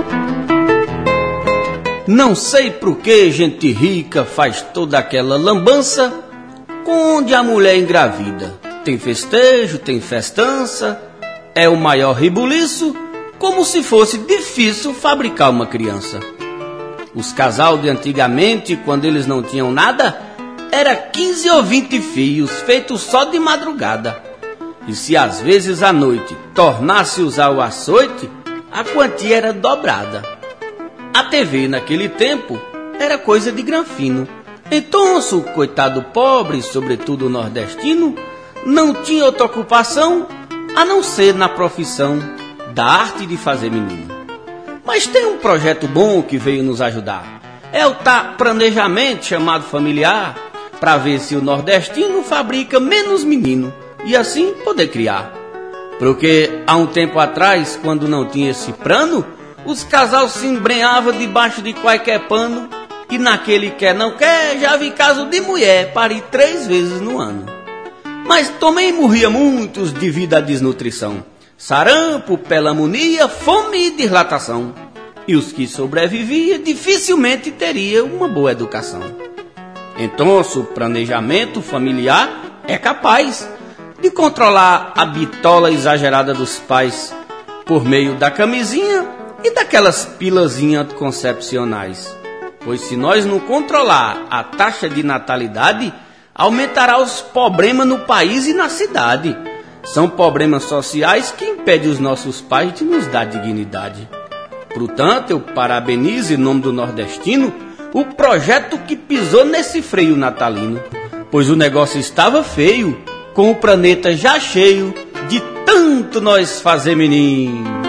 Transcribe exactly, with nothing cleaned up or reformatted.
Não sei por que gente rica faz toda aquela lambança onde a mulher engravida. Tem festejo, tem festança, é o maior ribuliço, como se fosse difícil fabricar uma criança. Os casal de antigamente, quando eles não tinham nada, era quinze ou vinte fios, feitos só de madrugada. E se às vezes à noite tornasse usar o açoite, a quantia era dobrada. A T V naquele tempo era coisa de granfino. Então o coitado pobre, sobretudo nordestino, não tinha outra ocupação a não ser na profissão da arte de fazer menino. Mas tem um projeto bom que veio nos ajudar. É o tá planejamento chamado familiar, para ver se o nordestino fabrica menos menino e assim poder criar. Porque há um tempo atrás, quando não tinha esse plano, os casal se embrenhavam debaixo de qualquer pano e naquele quer não quer já vi caso de mulher parir três vezes no ano. Mas também morria muitos devido à desnutrição, sarampo, pelamonia, fome e dilatação. E os que sobreviviam dificilmente teriam uma boa educação. Então o planejamento familiar é capaz de controlar a bitola exagerada dos pais por meio da camisinha e daquelas pilazinhas anticoncepcionais. Pois se nós não controlar a taxa de natalidade, aumentará os problemas no país e na cidade. São problemas sociais que impedem os nossos pais de nos dar dignidade. Portanto, eu parabenizo em nome do nordestino o projeto que pisou nesse freio natalino, pois o negócio estava feio, com o planeta já cheio de tanto nós fazer menino.